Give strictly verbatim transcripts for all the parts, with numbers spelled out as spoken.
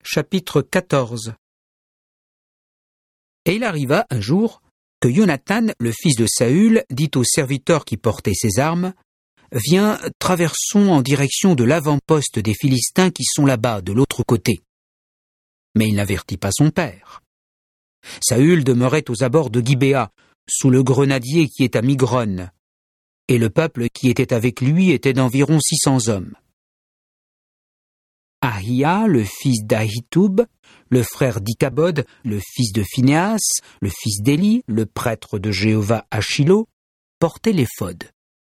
Chapitre quatorze. Et il arriva un jour que Jonathan, le fils de Saül, dit au serviteur qui portait ses armes, « Viens, traversons en direction de l'avant-poste des Philistins qui sont là-bas, de l'autre côté. » Mais il n'avertit pas son père. Saül demeurait aux abords de Gibéa, sous le grenadier qui est à Migron, et le peuple qui était avec lui était d'environ six cents hommes. Ahia, le fils d'Ahitoub, le frère d'Ikabod, le fils de Phinéas, le fils d'Éli, le prêtre de Jéhovah à Shilo, portait l'éphod.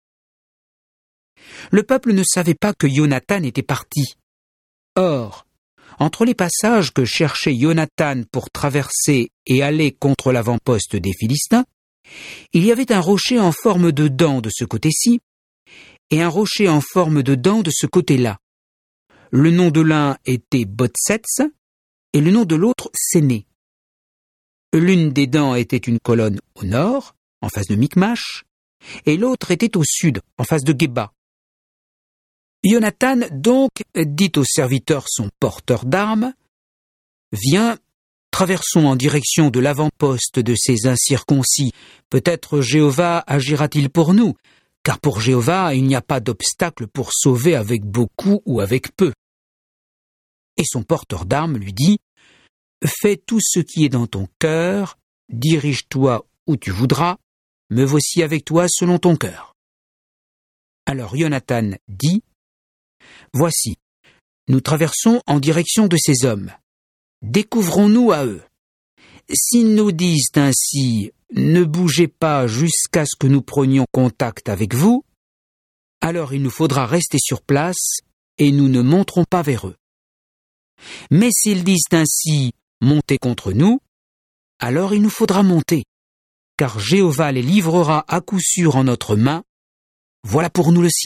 Le peuple ne savait pas que Jonathan était parti. Or, entre les passages que cherchait Jonathan pour traverser et aller contre l'avant-poste des Philistins, il y avait un rocher en forme de dent de ce côté-ci et un rocher en forme de dent de ce côté-là. Le nom de l'un était Botsets et le nom de l'autre Séné. L'une des dents était une colonne au nord, en face de Micmash, et l'autre était au sud, en face de Géba. Jonathan donc dit au serviteur son porteur d'armes, « Viens, traversons en direction de l'avant-poste de ces incirconcis. Peut-être Jéhovah agira-t-il pour nous, car pour Jéhovah il n'y a pas d'obstacle pour sauver avec beaucoup ou avec peu. » Et son porteur d'armes lui dit, « Fais tout ce qui est dans ton cœur, dirige-toi où tu voudras, me voici avec toi selon ton cœur. » Alors Jonathan dit, « Voici, nous traversons en direction de ces hommes. Découvrons-nous à eux. S'ils nous disent ainsi, ne bougez pas jusqu'à ce que nous prenions contact avec vous, alors il nous faudra rester sur place et nous ne monterons pas vers eux. Mais s'ils disent ainsi, montez contre nous, alors il nous faudra monter, car Jéhovah les livrera à coup sûr en notre main. Voilà pour nous le signe. »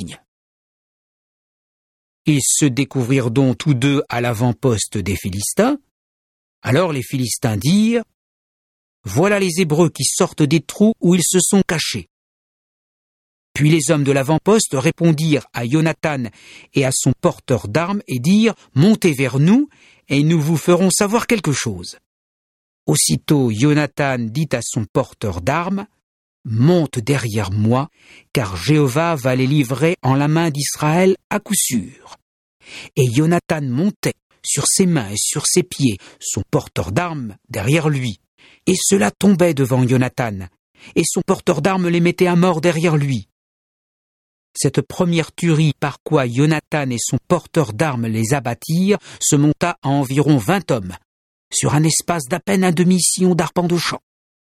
Ils se découvrirent donc tous deux à l'avant-poste des Philistins. Alors les Philistins dirent, « Voilà les Hébreux qui sortent des trous où ils se sont cachés. » Puis les hommes de l'avant-poste répondirent à Jonathan et à son porteur d'armes et dirent, « Montez vers nous, et nous vous ferons savoir quelque chose. » Aussitôt Jonathan dit à son porteur d'armes, « Monte derrière moi, car Jéhovah va les livrer en la main d'Israël à coup sûr. » Et Jonathan montait sur ses mains et sur ses pieds, son porteur d'armes derrière lui. Et cela tombait devant Jonathan, et son porteur d'armes les mettait à mort derrière lui. Cette première tuerie par quoi Jonathan et son porteur d'armes les abattirent se monta à environ vingt hommes, sur un espace d'à peine un demi-sillon d'arpent de champ.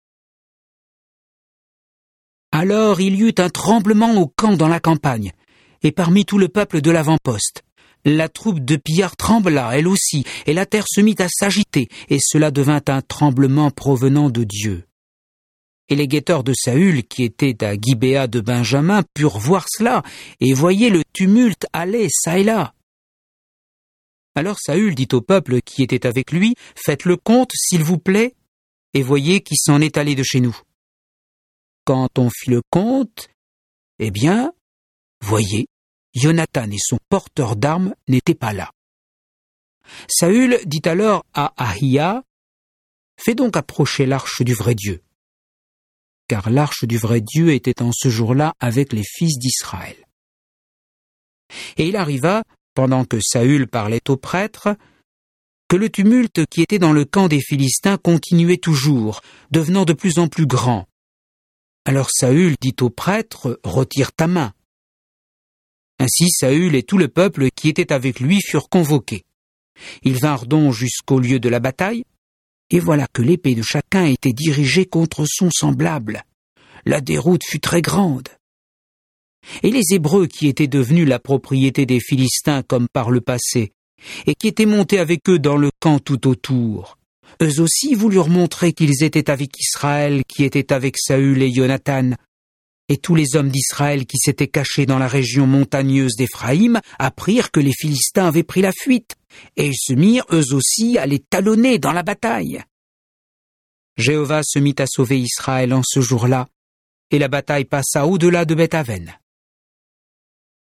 Alors il y eut un tremblement au camp dans la campagne, et parmi tout le peuple de l'avant-poste. La troupe de pillards trembla, elle aussi, et la terre se mit à s'agiter, et cela devint un tremblement provenant de Dieu. Et les guetteurs de Saül, qui étaient à Gibéa de Benjamin, purent voir cela, et voyaient le tumulte aller çà et là. Alors Saül dit au peuple qui était avec lui, « Faites le compte, s'il vous plaît, et voyez qui s'en est allé de chez nous. » Quand on fit le compte, eh bien, voyez, Jonathan et son porteur d'armes n'étaient pas là. Saül dit alors à Ahia, « Fais donc approcher l'arche du vrai Dieu. » Car l'arche du vrai Dieu était en ce jour-là avec les fils d'Israël. Et il arriva, pendant que Saül parlait au prêtre, que le tumulte qui était dans le camp des Philistins continuait toujours, devenant de plus en plus grand. Alors Saül dit au prêtre, « Retire ta main. » Ainsi Saül et tout le peuple qui était avec lui furent convoqués. Ils vinrent donc jusqu'au lieu de la bataille, et voilà que l'épée de chacun était dirigée contre son semblable. La déroute fut très grande. Et les Hébreux qui étaient devenus la propriété des Philistins comme par le passé, et qui étaient montés avec eux dans le camp tout autour, eux aussi voulurent montrer qu'ils étaient avec Israël qui était avec Saül et Jonathan. Et tous les hommes d'Israël qui s'étaient cachés dans la région montagneuse d'Éphraïm apprirent que les Philistins avaient pris la fuite, et ils se mirent eux aussi à les talonner dans la bataille. Jéhovah se mit à sauver Israël en ce jour-là, et la bataille passa au-delà de Beth-Aven.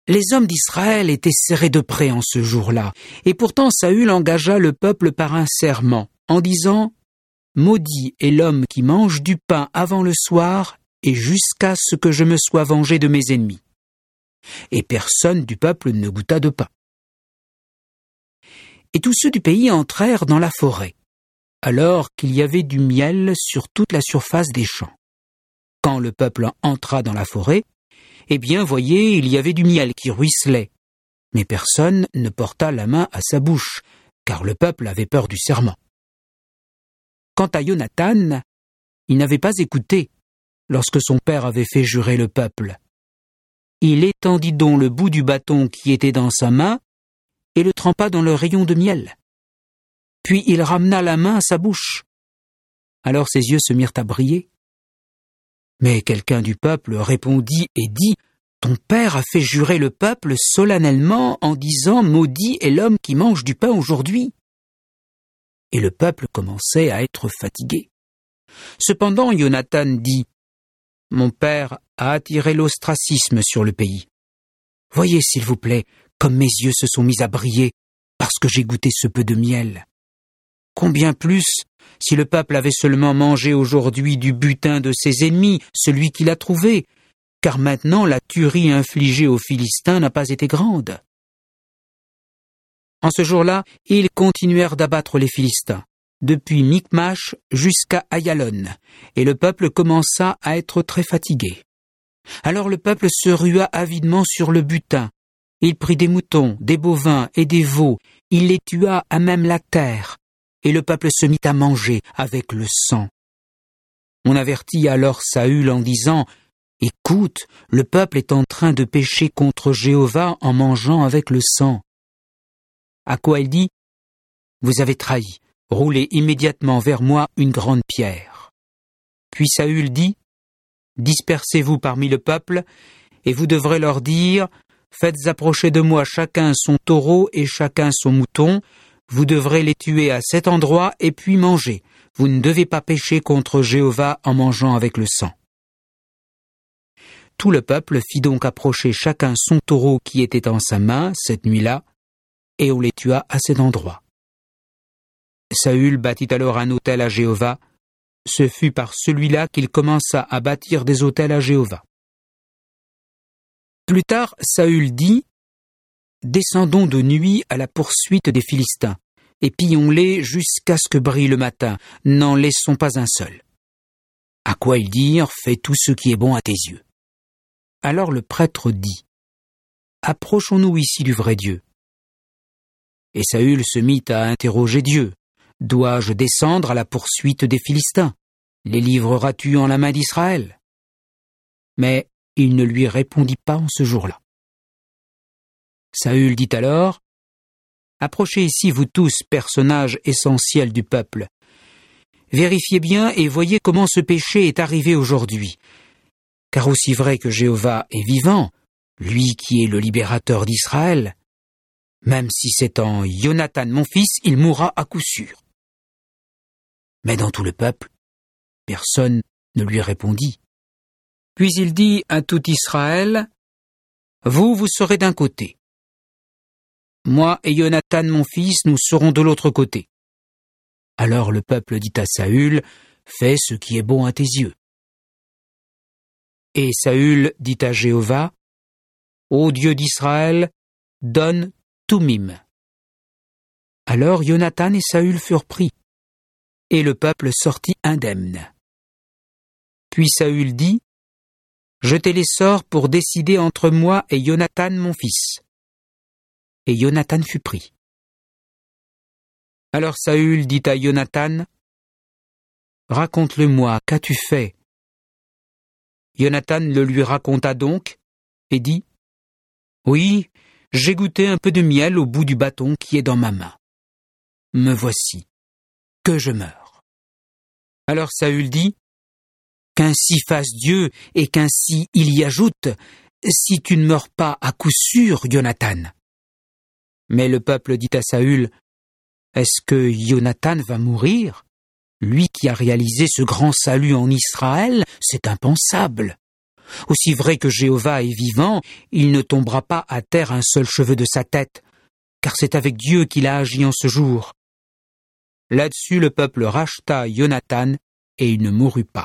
Les hommes d'Israël étaient serrés de près en ce jour-là, et pourtant Saül engagea le peuple par un serment, en disant « Maudit est l'homme qui mange du pain avant le soir, et jusqu'à ce que je me sois vengé de mes ennemis. » Et personne du peuple ne goûta de pain. Et tous ceux du pays entrèrent dans la forêt, alors qu'il y avait du miel sur toute la surface des champs. Quand le peuple entra dans la forêt, eh bien, voyez, il y avait du miel qui ruisselait. Mais personne ne porta la main à sa bouche, car le peuple avait peur du serment. Quant à Jonathan, il n'avait pas écouté lorsque son père avait fait jurer le peuple. Il étendit donc le bout du bâton qui était dans sa main et le trempa dans le rayon de miel. Puis il ramena la main à sa bouche. Alors ses yeux se mirent à briller. Mais quelqu'un du peuple répondit et dit « Ton père a fait jurer le peuple solennellement en disant « Maudit est l'homme qui mange du pain aujourd'hui !» Et le peuple commençait à être fatigué. Cependant Jonathan dit « Mon père a attiré l'ostracisme sur le pays. Voyez, s'il vous plaît, comme mes yeux se sont mis à briller parce que j'ai goûté ce peu de miel. Combien plus si le peuple avait seulement mangé aujourd'hui du butin de ses ennemis, celui qu'il a trouvé, car maintenant la tuerie infligée aux Philistins n'a pas été grande. » En ce jour-là, ils continuèrent d'abattre les Philistins, depuis Michmash jusqu'à Ayalon, et le peuple commença à être très fatigué. Alors le peuple se rua avidement sur le butin. Il prit des moutons, des bovins et des veaux, il les tua à même la terre, et le peuple se mit à manger avec le sang. On avertit alors Saül en disant « Écoute, le peuple est en train de pécher contre Jéhovah en mangeant avec le sang. » À quoi il dit « Vous avez trahi, roulez immédiatement vers moi une grande pierre. » Puis Saül dit « Dispersez-vous parmi le peuple, et vous devrez leur dire « Faites approcher de moi chacun son taureau et chacun son mouton, vous devrez les tuer à cet endroit et puis manger. Vous ne devez pas pécher contre Jéhovah en mangeant avec le sang. » Tout le peuple fit donc approcher chacun son taureau qui était en sa main cette nuit-là, et on les tua à cet endroit. Saül bâtit alors un autel à Jéhovah. Ce fut par celui-là qu'il commença à bâtir des autels à Jéhovah. Plus tard, Saül dit « Descendons de nuit à la poursuite des Philistins, et pillons-les jusqu'à ce que brille le matin, n'en laissons pas un seul. » À quoi ils dirent « Fais tout ce qui est bon à tes yeux. » Alors le prêtre dit « Approchons-nous ici du vrai Dieu. » Et Saül se mit à interroger Dieu. « Dois-je descendre à la poursuite des Philistins? Les livreras-tu en la main d'Israël ?» Mais il ne lui répondit pas en ce jour-là. Saül dit alors « Approchez ici, vous tous, personnages essentiels du peuple. Vérifiez bien et voyez comment ce péché est arrivé aujourd'hui. Car aussi vrai que Jéhovah est vivant, lui qui est le libérateur d'Israël, même si c'est en Jonathan mon fils, il mourra à coup sûr. » Mais dans tout le peuple, personne ne lui répondit. Puis il dit à tout Israël, « Vous, vous serez d'un côté. Moi et Jonathan mon fils, nous serons de l'autre côté. » Alors le peuple dit à Saül, « Fais ce qui est bon à tes yeux. » Et Saül dit à Jéhovah, « Ô Dieu d'Israël, donne Toumim. » Alors Jonathan et Saül furent pris, et le peuple sortit indemne. Puis Saül dit, « Jetez les sorts pour décider entre moi et Jonathan mon fils. » Et Jonathan fut pris. Alors Saül dit à Jonathan, « Raconte-le-moi, qu'as-tu fait ?» Jonathan le lui raconta donc, et dit, « Oui, j'ai goûté un peu de miel au bout du bâton qui est dans ma main. Me voici, que je meurs. » Alors Saül dit, « Qu'ainsi fasse Dieu et qu'ainsi il y ajoute, si tu ne meurs pas à coup sûr, Jonathan. » Mais le peuple dit à Saül, « Est-ce que Jonathan va mourir? Lui qui a réalisé ce grand salut en Israël, c'est impensable. Aussi vrai que Jéhovah est vivant, il ne tombera pas à terre un seul cheveu de sa tête, car c'est avec Dieu qu'il a agi en ce jour. » Là-dessus, le peuple racheta Jonathan, et il ne mourut pas.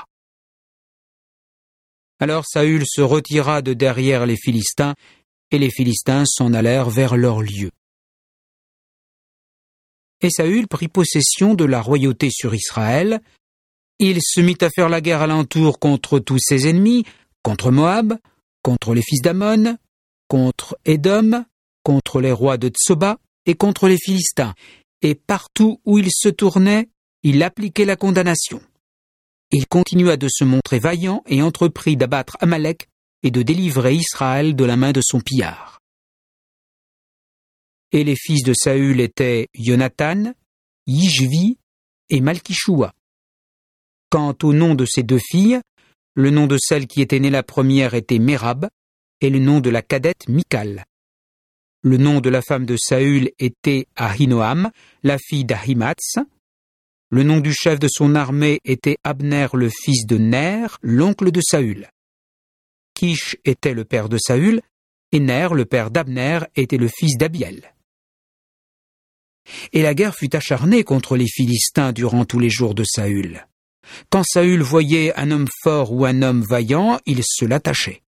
Alors Saül se retira de derrière les Philistins, et les Philistins s'en allèrent vers leur lieu. Et Saül prit possession de la royauté sur Israël. Il se mit à faire la guerre alentour contre tous ses ennemis, contre Moab, contre les fils d'Ammon, contre Édom, contre les rois de Tsoba et contre les Philistins. Et partout où il se tournait, il appliquait la condamnation. Il continua de se montrer vaillant et entreprit d'abattre Amalek et de délivrer Israël de la main de son pillard. Et les fils de Saül étaient Jonathan, Yishvi et Malkishua. Quant au nom de ces deux filles, le nom de celle qui était née la première était Mérab, et le nom de la cadette Michal. Le nom de la femme de Saül était Ahinoam, la fille d'Ahimatz. Le nom du chef de son armée était Abner, le fils de Ner, l'oncle de Saül. Kish était le père de Saül, et Ner, le père d'Abner, était le fils d'Abiel. Et la guerre fut acharnée contre les Philistins durant tous les jours de Saül. Quand Saül voyait un homme fort ou un homme vaillant, il se l'attachait.